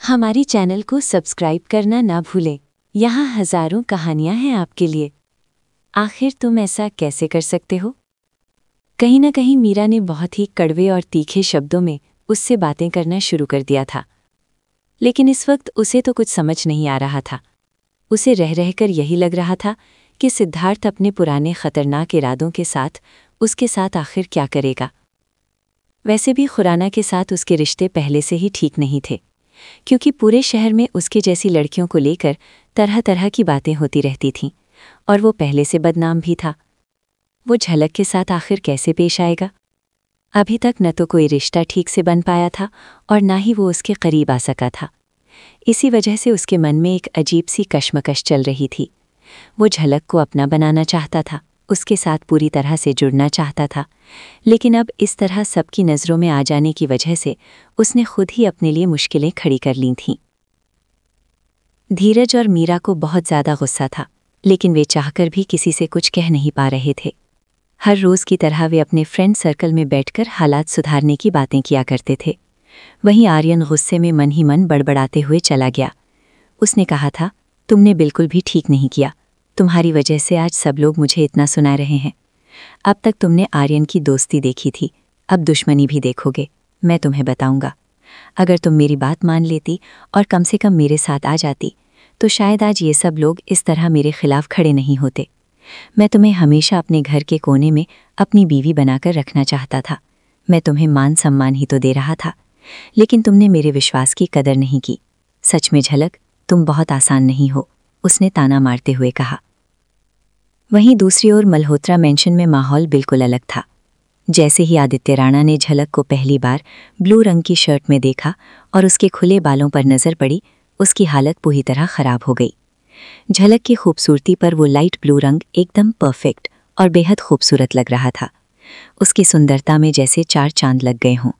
हमारी चैनल को सब्सक्राइब करना ना भूलें। यहाँ हजारों कहानियाँ हैं आपके लिए। आखिर तुम ऐसा कैसे कर सकते हो? कहीं ना कहीं मीरा ने बहुत ही कड़वे और तीखे शब्दों में उससे बातें करना शुरू कर दिया था, लेकिन इस वक्त उसे तो कुछ समझ नहीं आ रहा था। उसे रह रहकर यही लग रहा था कि सिद्धार्थ अपने पुराने खतरनाक इरादों के साथ उसके साथ आखिर क्या करेगा। वैसे भी खुराना के साथ उसके रिश्ते पहले से ही ठीक नहीं थे, क्योंकि पूरे शहर में उसके जैसी लड़कियों को लेकर तरह तरह की बातें होती रहती थीं और वो पहले से बदनाम भी था। वो झलक के साथ आखिर कैसे पेश आएगा? अभी तक न तो कोई रिश्ता ठीक से बन पाया था और ना ही वो उसके करीब आ सका था। इसी वजह से उसके मन में एक अजीब सी कश्मकश चल रही थी। वो झलक को अपना बनाना चाहता था, उसके साथ पूरी तरह से जुड़ना चाहता था, लेकिन अब इस तरह सबकी नज़रों में आ जाने की वजह से उसने खुद ही अपने लिए मुश्किलें खड़ी कर ली थीं। धीरज और मीरा को बहुत ज़्यादा गुस्सा था, लेकिन वे चाहकर भी किसी से कुछ कह नहीं पा रहे थे। हर रोज़ की तरह वे अपने फ्रेंड सर्कल में बैठकर हालात सुधारने की बातें किया करते थे। वहीं आर्यन गुस्से में मन ही मन बड़बड़ाते हुए चला गया। उसने कहा था, तुमने बिल्कुल भी ठीक नहीं किया। तुम्हारी वजह से आज सब लोग मुझे इतना सुना रहे हैं। अब तक तुमने आर्यन की दोस्ती देखी थी, अब दुश्मनी भी देखोगे। मैं तुम्हें बताऊंगा। अगर तुम मेरी बात मान लेती और कम से कम मेरे साथ आ जाती, तो शायद आज ये सब लोग इस तरह मेरे खिलाफ खड़े नहीं होते। मैं तुम्हें हमेशा अपने घर के कोने में अपनी बीवी बनाकर रखना चाहता था। मैं तुम्हें मान सम्मान ही तो दे रहा था, लेकिन तुमने मेरे विश्वास की कदर नहीं की। सच में झलक, तुम बहुत आसान नहीं हो, उसने ताना मारते हुए कहा। वहीं दूसरी ओर मल्होत्रा मेंशन में माहौल बिल्कुल अलग था। जैसे ही आदित्य राणा ने झलक को पहली बार ब्लू रंग की शर्ट में देखा और उसके खुले बालों पर नजर पड़ी, उसकी हालत पूरी तरह खराब हो गई। झलक की खूबसूरती पर वो लाइट ब्लू रंग एकदम परफेक्ट और बेहद खूबसूरत लग रहा था। उसकी सुंदरता में जैसे 4 चांद लग गए हों।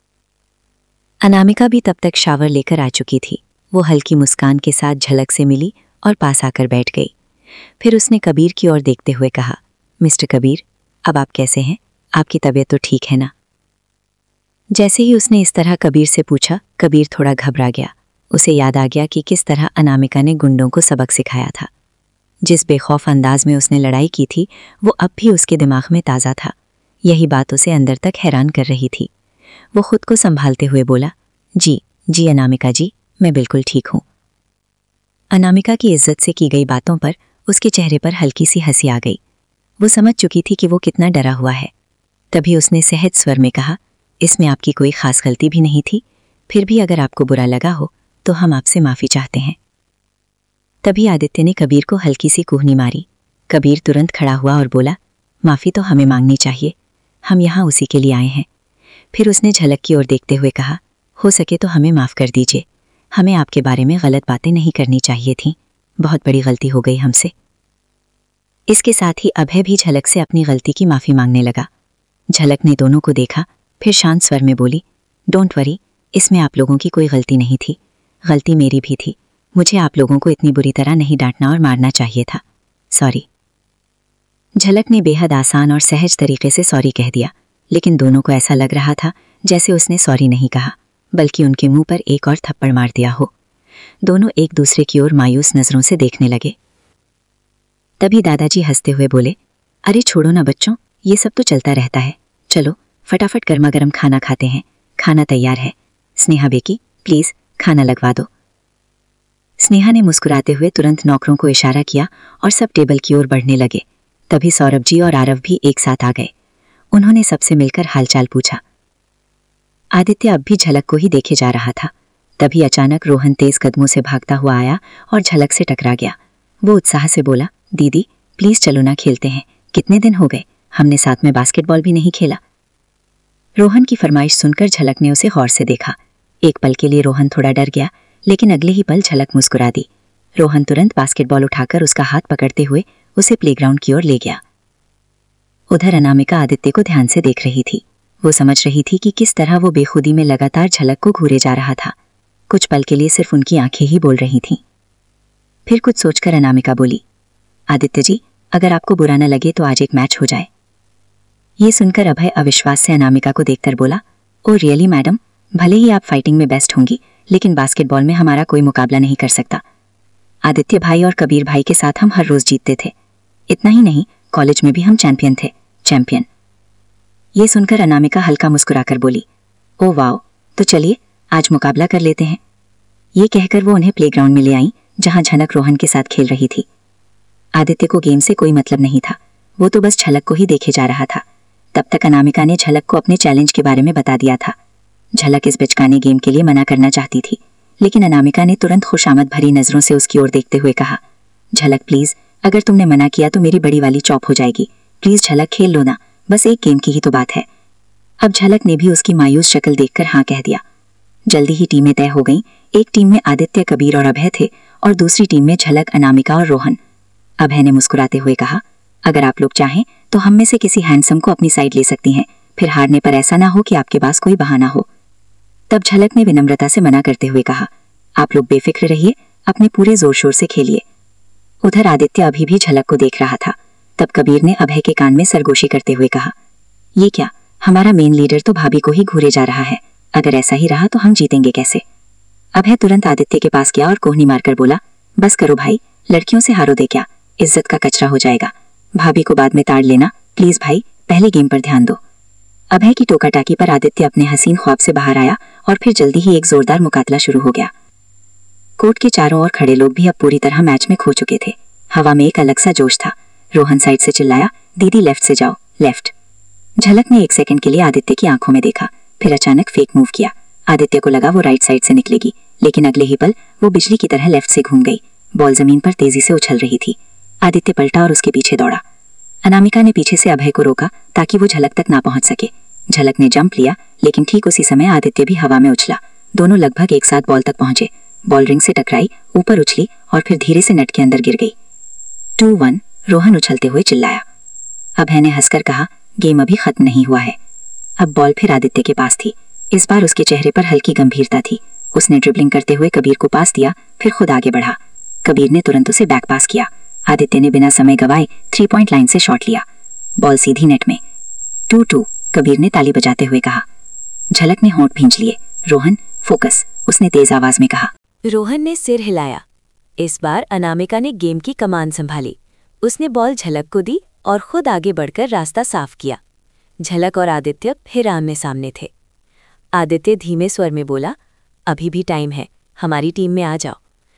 अनामिका भी तब तक शावर लेकर आ चुकी थी। वो हल्की मुस्कान के साथ झलक से मिली और पास आकर बैठ गई। फिर उसने कबीर की ओर देखते हुए कहा, मिस्टर कबीर, अब आप कैसे हैं? आपकी तबीयत तो ठीक है ना? जैसे ही उसने इस तरह कबीर से पूछा, कबीर थोड़ा घबरा गया। उसे याद आ गया कि किस तरह अनामिका ने गुंडों को सबक सिखाया था। जिस बेखौफ अंदाज में उसने लड़ाई की थी, वो अब भी उसके दिमाग में ताज़ा था। यही बात उसे अंदर तक हैरान कर रही थी। वो खुद को संभालते हुए बोला, जी अनामिका जी, मैं बिल्कुल ठीक हूँ। अनामिका की इज्जत से की गई बातों पर उसके चेहरे पर हल्की सी हंसी आ गई। वो समझ चुकी थी कि वो कितना डरा हुआ है। तभी उसने सहज स्वर में कहा, इसमें आपकी कोई खास गलती भी नहीं थी। फिर भी अगर आपको बुरा लगा हो तो हम आपसे माफ़ी चाहते हैं। तभी आदित्य ने कबीर को हल्की सी कूहनी मारी। कबीर तुरंत खड़ा हुआ और बोला, माफ़ी तो हमें मांगनी चाहिए, हम यहाँ उसी के लिए आए हैं। फिर उसने झलक की ओर देखते हुए कहा, हो सके तो हमें माफ़ कर दीजिए। हमें आपके बारे में गलत बातें नहीं करनी चाहिए थीं। बहुत बड़ी गलती हो गई हमसे। इसके साथ ही अभय भी झलक से अपनी गलती की माफ़ी मांगने लगा। झलक ने दोनों को देखा, फिर शांत स्वर में बोली, डोंट वरी, इसमें आप लोगों की कोई गलती नहीं थी। गलती मेरी भी थी। मुझे आप लोगों को इतनी बुरी तरह नहीं डांटना और मारना चाहिए था। सॉरी। झलक ने बेहद आसान और सहज तरीके से सॉरी कह दिया, लेकिन दोनों को ऐसा लग रहा था जैसे उसने सॉरी नहीं कहा, बल्कि उनके मुंह पर एक और थप्पड़ मार दिया हो। दोनों एक दूसरे की ओर मायूस नजरों से देखने लगे। तभी दादाजी हंसते हुए बोले, अरे छोड़ो ना बच्चों, ये सब तो चलता रहता है। चलो फटाफट गर्मा गर्म खाना खाते हैं। खाना तैयार है। स्नेहा बेकी, प्लीज खाना लगवा दो। स्नेहा ने मुस्कुराते हुए तुरंत नौकरों को इशारा किया और सब टेबल की ओर बढ़ने लगे। तभी सौरभ जी और आरव भी एक साथ आ गए। उन्होंने सबसे मिलकर हालचाल पूछा। आदित्य अब भी झलक को ही देखे जा रहा था। तभी अचानक रोहन तेज कदमों से भागता हुआ आया और झलक से टकरा गया। वो उत्साह से बोला, दीदी प्लीज चलो ना, खेलते हैं। कितने दिन हो गए, हमने साथ में बास्केटबॉल भी नहीं खेला। रोहन की फरमाइश सुनकर झलक ने उसे गौर से देखा। एक पल के लिए रोहन थोड़ा डर गया, लेकिन अगले ही पल झलक मुस्कुरा दी। रोहन तुरंत बास्केटबॉल उठाकर उसका हाथ पकड़ते हुए उसे प्लेग्राउंड की ओर ले गया। उधर अनामिका आदित्य को ध्यान से देख रही थी। वो समझ रही थी कि किस तरह वो बेखुदी में लगातार झलक को घूरे जा रहा था। कुछ पल के लिए सिर्फ उनकी आंखें ही बोल रही थीं। फिर कुछ सोचकर अनामिका बोली, आदित्य जी, अगर आपको बुरा न लगे तो आज एक मैच हो जाए। ये सुनकर अभय अविश्वास से अनामिका को देखकर बोला, ओ रियली मैडम, भले ही आप फाइटिंग में बेस्ट होंगी, लेकिन बास्केटबॉल में हमारा कोई मुकाबला नहीं कर सकता। आदित्य भाई और कबीर भाई के साथ हम हर रोज जीतते थे। इतना ही नहीं, कॉलेज में भी हम चैंपियन थे। चैंपियन। ये सुनकर अनामिका हल्का मुस्कुराकर बोली, ओ वाओ, तो चलिए आज मुकाबला कर लेते हैं। ये कहकर वो उन्हें प्लेग्राउंड में ले आई, जहां झलक रोहन के साथ खेल रही थी। आदित्य को गेम से कोई मतलब नहीं था, वो तो बस झलक को ही देखे जा रहा था। तब तक अनामिका ने झलक को अपने चैलेंज के बारे में बता दिया था। झलक इस बचकाने गेम के लिए मना करना चाहती थी, लेकिन अनामिका ने तुरंत खुशामद भरी नजरों से उसकी ओर देखते हुए कहा, झलक प्लीज, अगर तुमने मना किया तो मेरी बड़ी वाली चॉप हो जाएगी। प्लीज झलक, खेल लो ना, बस एक गेम की ही तो बात है। अब झलक ने भी उसकी मायूस शक्ल देखकर हाँ कह दिया। जल्दी ही टीमें तय हो गईं। एक टीम में आदित्य, कबीर और अभय थे और दूसरी टीम में झलक, अनामिका और रोहन। अभय ने मुस्कुराते हुए कहा, अगर आप लोग चाहें तो हम में से किसी हैंडसम को अपनी साइड ले सकती हैं, फिर हारने पर ऐसा ना हो कि आपके पास कोई बहाना हो। तब झलक ने विनम्रता से मना करते हुए कहा, आप लोग बेफिक्र रहिए, अपने पूरे जोर शोर से खेलिए। उधर आदित्य अभी भी झलक को देख रहा था। तब कबीर ने अभय के कान में सरगोशी करते हुए कहा, ये क्या, हमारा मेन लीडर तो भाभी को ही घूरे जा रहा है। अगर ऐसा ही रहा तो हम जीतेंगे कैसे। अभय तुरंत आदित्य के पास गया और कोहनी मारकर बोला, बस करो भाई, लड़कियों से हारो दे क्या, इज्जत का कचरा हो जाएगा। भाभी को बाद में ताड़ लेना, प्लीज भाई, पहले गेम पर ध्यान दो। अभय की टोकाटाकी पर आदित्य अपने हसीन ख्वाब से बाहर आया और फिर जल्दी ही एक जोरदार मुकाबला शुरू हो गया। कोर्ट के चारों ओर खड़े लोग भी अब पूरी तरह मैच में खो चुके थे। हवा में एक अलग सा जोश था। रोहन साइड से चिल्लाया, दीदी लेफ्ट से जाओ, लेफ्ट। झलक ने एक सेकंड के लिए आदित्य की आंखों में देखा, फिर अचानक फेक मूव किया। आदित्य को लगा वो राइट साइड से निकलेगी, लेकिन अगले ही पल वो बिजली की तरह लेफ्ट से घूम गई। बॉल जमीन पर तेजी से उछल रही थी। आदित्य पलटा और उसके पीछे दौड़ा। अनामिका ने पीछे से अभय को रोका ताकि वो झलक तक ना पहुंच सके। झलक ने जंप लिया, लेकिन ठीक उसी समय आदित्य भी हवा में उछला। दोनों लगभग एक साथ बॉल तक पहुंचे। बॉल रिंग से टकराई, ऊपर उछली और फिर धीरे से नेट के अंदर गिर गई। 2-1, रोहन उछलते हुए चिल्लाया। अभय ने हंसकर कहा, गेम अभी खत्म नहीं हुआ है। अब बॉल फिर आदित्य के पास थी। इस बार उसके चेहरे पर हल्की गंभीरता थी। उसने ड्रिबलिंग करते हुए कबीर को पास दिया, फिर खुद आगे बढ़ा। कबीर ने तुरंत उसे बैक पास किया। आदित्य ने बिना समय गवाए 3 पॉइंट लाइन से शॉट लिया। बॉल सीधी नेट में। 2-2, कबीर ने ताली बजाते हुए कहा। झलक ने होंठ भींच लिए। रोहन, फोकस, उसने तेज आवाज में कहा। रोहन ने सिर हिलाया। इस बार अनामिका ने गेम की कमान संभाली। उसने बॉल झलक को दी और खुद आगे बढ़कर रास्ता साफ किया। झलक और आदित्य फिर आमने सामने थे। आदित्य धीमे स्वर में बोला, अभी भी टाइम है, हमारी टीम में आ जाओ।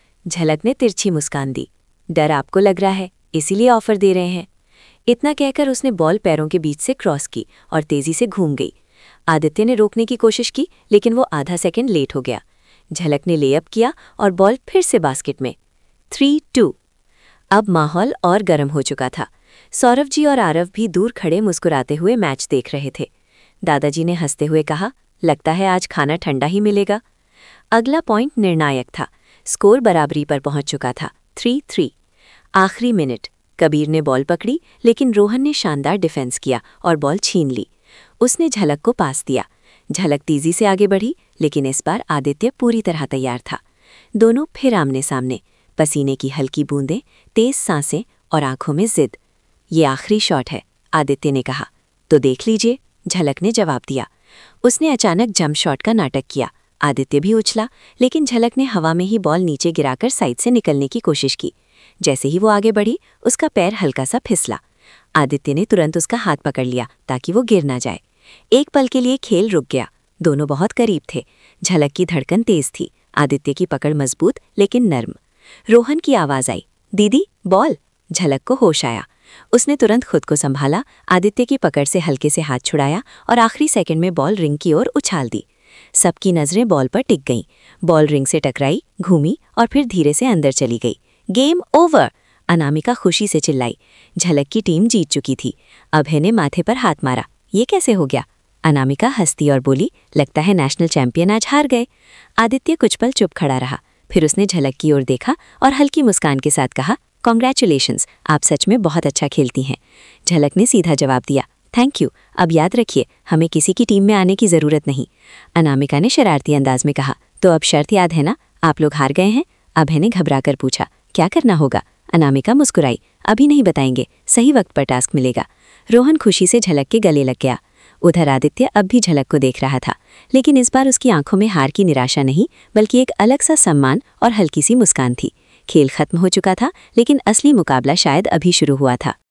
झलक ने तिरछी मुस्कान दी। डर आपको लग रहा है, इसीलिए ऑफर दे रहे हैं। इतना कहकर उसने बॉल पैरों के बीच से क्रॉस की और तेजी से घूम गई। आदित्य ने रोकने की कोशिश की, लेकिन वो आधा सेकंड लेट हो गया। झलक ने लेअप किया और बॉल फिर से बास्केट में। 3-2। अब माहौल और गर्म हो चुका था। सौरभ जी और आरव भी दूर खड़े मुस्कुराते हुए मैच देख रहे थे। दादाजी ने हंसते हुए कहा, लगता है आज खाना ठंडा ही मिलेगा। अगला पॉइंट निर्णायक था। स्कोर बराबरी पर पहुंच चुका था। 3-3। आखिरी मिनट। कबीर ने बॉल पकड़ी, लेकिन रोहन ने शानदार डिफेंस किया और बॉल छीन ली। उसने झलक को पास दिया। झलक तेजी से आगे बढ़ी, लेकिन इस बार आदित्य पूरी तरह तैयार था। दोनों फिर आमने सामने। पसीने की हल्की बूंदें, तेज सांसें और आंखों में जिद। ये आखिरी शॉट है, आदित्य ने कहा। तो देख लीजिए, झलक ने जवाब दिया। उसने अचानक जंप शॉट का नाटक किया। आदित्य भी उछला, लेकिन झलक ने हवा में ही बॉल नीचे गिराकर साइड से निकलने की कोशिश की। जैसे ही वो आगे बढ़ी, उसका पैर हल्का सा फिसला। आदित्य ने तुरंत उसका हाथ पकड़ लिया ताकि वो गिर ना जाए। एक पल के लिए खेल रुक गया। दोनों बहुत करीब थे। झलक की धड़कन तेज थी, आदित्य की पकड़ मजबूत लेकिन नर्म। रोहन की आवाज आई, दीदी बॉल। झलक को होश आया। उसने तुरंत खुद को संभाला, आदित्य की पकड़ से हल्के से हाथ छुड़ाया और आखिरी सेकंड में बॉल रिंग की ओर उछाल दी। सबकी नजरें बॉल पर टिक गईं। बॉल रिंग से टकराई, घूमी और फिर धीरे से अंदर चली गई। गेम ओवर, अनामिका खुशी से चिल्लाई। झलक की टीम जीत चुकी थी। अभय ने माथे पर हाथ मारा। ये कैसे हो गया? अनामिका हंसती और बोली, लगता है नेशनल चैंपियन आज हार गए। आदित्य कुछ पल चुप खड़ा रहा, फिर उसने झलक की ओर देखा और हल्की मुस्कान के साथ कहा, कॉन्ग्रेचुलेशंस, आप सच में बहुत अच्छा खेलती हैं। झलक ने सीधा जवाब दिया, थैंक यू, अब याद रखिए हमें किसी की टीम में आने की ज़रूरत नहीं। अनामिका ने शरारती अंदाज में कहा, तो अब शर्त याद है ना, आप लोग हार गए हैं? अभय ने घबराकर पूछा, क्या करना होगा? अनामिका मुस्कुराई, अभी नहीं बताएंगे, सही वक्त पर टास्क मिलेगा। रोहन खुशी से झलक के गले लग गया। उधर आदित्य अब भी झलक को देख रहा था, लेकिन इस बार उसकी आंखों में हार की निराशा नहीं, बल्कि एक अलग सा सम्मान और हल्की सी मुस्कान थी। खेल खत्म हो चुका था, लेकिन असली मुकाबला शायद अभी शुरू हुआ था।